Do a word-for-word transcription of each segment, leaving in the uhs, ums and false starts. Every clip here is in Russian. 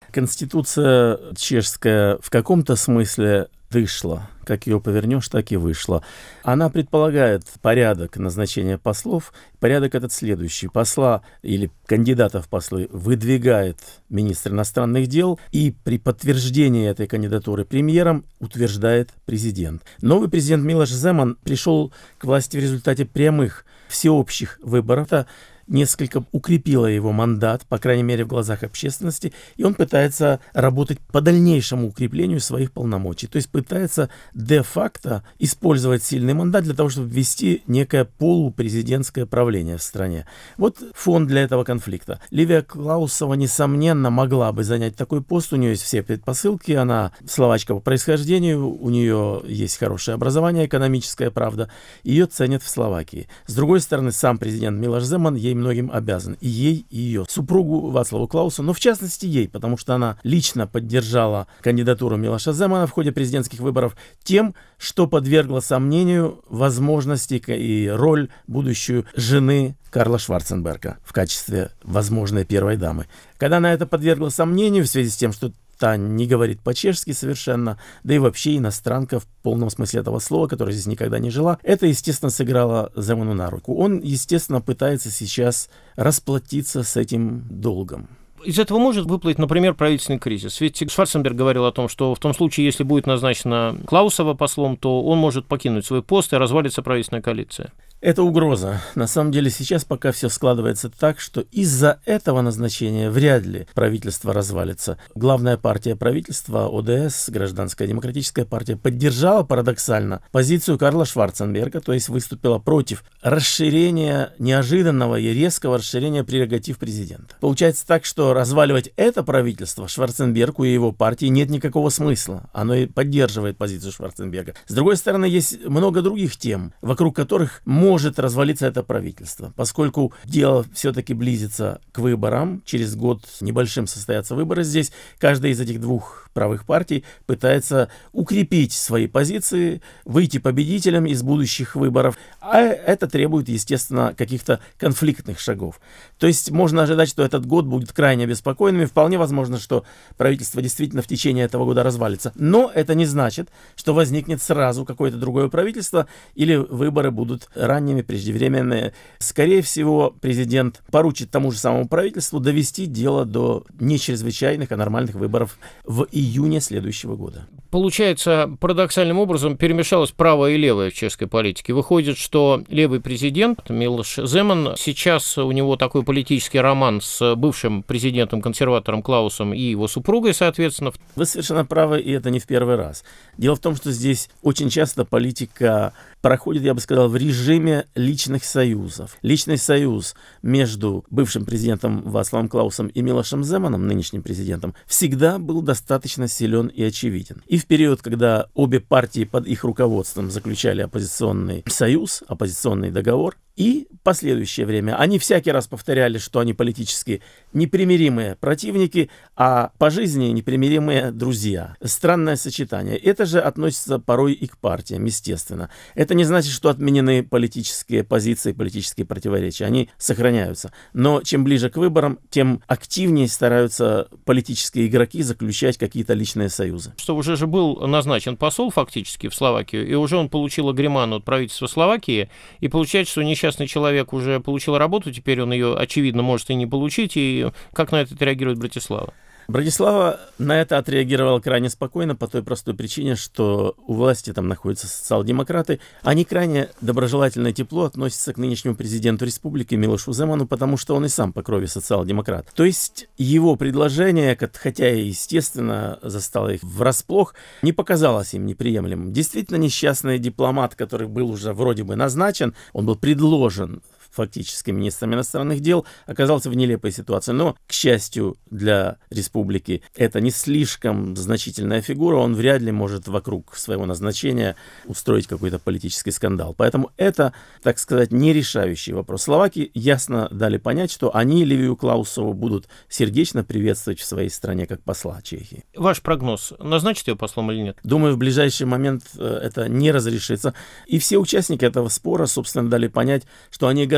Конституция чешская в каком-то смысле вышла. Как ее повернешь, так и вышла. Она предполагает порядок назначения послов. Порядок этот следующий. Посла или кандидата в послы выдвигает министр иностранных дел, и при подтверждении этой кандидатуры премьером утверждает президент. Новый президент Милош Земан пришел к власти в результате прямых всеобщих выборов. Это несколько укрепило его мандат, по крайней мере, в глазах общественности, и он пытается работать по дальнейшему укреплению своих полномочий. То есть пытается де-факто использовать сильный мандат для того, чтобы ввести некое полупрезидентское правление в стране. Вот фон для этого конфликта. Ливия Клаусова, несомненно, могла бы занять такой пост. У нее есть все предпосылки. Она словачка по происхождению, у нее есть хорошее образование, экономическая, правда. Ее ценят в Словакии. С другой стороны, сам президент Милош Земан ей многим обязан. И ей, и ее супругу Вацлаву Клаусу, но в частности ей, потому что она лично поддержала кандидатуру Милоша Земана в ходе президентских выборов тем, что подвергло сомнению возможности и роль будущую жены Карла Шварценберга в качестве возможной первой дамы. Когда она это подвергла сомнению в связи с тем, что та не говорит по-чешски совершенно, да и вообще иностранка в полном смысле этого слова, которая здесь никогда не жила, это, естественно, сыграло Земану на руку. Он, естественно, пытается сейчас расплатиться с этим долгом. Из этого может выплыть, например, правительственный кризис. Ведь Шварценберг говорил о том, что в том случае, если будет назначена Клаусова послом, то он может покинуть свой пост и развалится правительственная коалиция. Это угроза. На самом деле сейчас пока все складывается так, что из-за этого назначения вряд ли правительство развалится. Главная партия правительства, О Дэ Эс, Гражданская демократическая партия, поддержала парадоксально позицию Карла Шварценберга, то есть выступила против расширения, неожиданного и резкого расширения прерогатив президента. Получается так, что разваливать это правительство Шварценбергу и его партии нет никакого смысла. Оно и поддерживает позицию Шварценберга. С другой стороны, есть много других тем, вокруг которых можно может развалиться это правительство, поскольку дело все-таки близится к выборам. Через год небольшим состоятся выборы здесь. Каждая из этих двух правых партий пытается укрепить свои позиции, выйти победителем из будущих выборов. А это требует, естественно, каких-то конфликтных шагов. То есть можно ожидать, что этот год будет крайне беспокойным, и вполне возможно, что правительство действительно в течение этого года развалится. Но это не значит, что возникнет сразу какое-то другое правительство, или выборы будут ранними, преждевременные. Скорее всего, президент поручит тому же самому правительству довести дело до не чрезвычайных, а нормальных выборов в июне следующего года. Получается, парадоксальным образом перемешалось правое и левое в чешской политике. Выходит, что левый президент Милош Земан, сейчас у него такой политический роман с бывшим президентом-консерватором Клаусом и его супругой, соответственно. Вы совершенно правы, и это не в первый раз. Дело в том, что здесь очень часто политика проходит, я бы сказал, в режиме личных союзов. Личный союз между бывшим президентом Вацлавом Клаусом и Милошем Земаном, нынешним президентом, всегда был достаточно силен и очевиден. И в период, когда обе партии под их руководством заключали оппозиционный союз, оппозиционный договор, и последующее время они всякий раз повторяли, что они политически непримиримые противники, а по жизни непримиримые друзья. Странное сочетание. Это же относится порой и к партиям, естественно. Это не значит, что отменены политические позиции, политические противоречия. Они сохраняются. Но чем ближе к выборам, тем активнее стараются политические игроки заключать какие-то личные союзы. Что уже же был назначен посол фактически в Словакию, и уже он получил агреман от правительства Словакии, и получается, что несчастный человек уже получил работу, теперь он ее, очевидно, может и не получить, и как на это реагирует Братислава? Братислава на это отреагировала крайне спокойно по той простой причине, что у власти там находятся социал-демократы. Они крайне доброжелательно и тепло относятся к нынешнему президенту республики Милошу Земану, потому что он и сам по крови социал-демократ. То есть его предложение, хотя и естественно застало их врасплох, не показалось им неприемлемым. Действительно, несчастный дипломат, который был уже вроде бы назначен, он был предложен фактически министром иностранных дел, оказался в нелепой ситуации. Но, к счастью для республики, это не слишком значительная фигура, он вряд ли может вокруг своего назначения устроить какой-то политический скандал. Поэтому это, так сказать, не решающий вопрос. Словаки ясно дали понять, что они Ливию Клаусову будут сердечно приветствовать в своей стране как посла Чехии. Ваш прогноз, назначит ее послом или нет? Думаю, в ближайший момент это не разрешится. И все участники этого спора, собственно, дали понять, что они готовы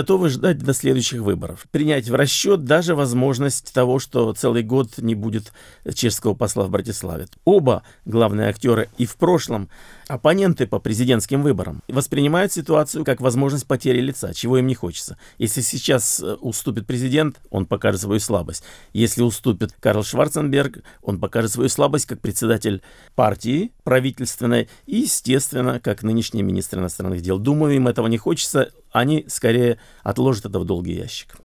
готовы ждать до следующих выборов. Принять в расчет даже возможность того, что целый год не будет чешского посла в Братиславе. Оба главные актеры и в прошлом оппоненты по президентским выборам воспринимают ситуацию как возможность потери лица, чего им не хочется. Если сейчас уступит президент, он покажет свою слабость. Если уступит Карл Шварценберг, он покажет свою слабость как председатель партии правительственной и, естественно, как нынешний министр иностранных дел. Думаю, им этого не хочется, они скорее отложат это в долгий ящик.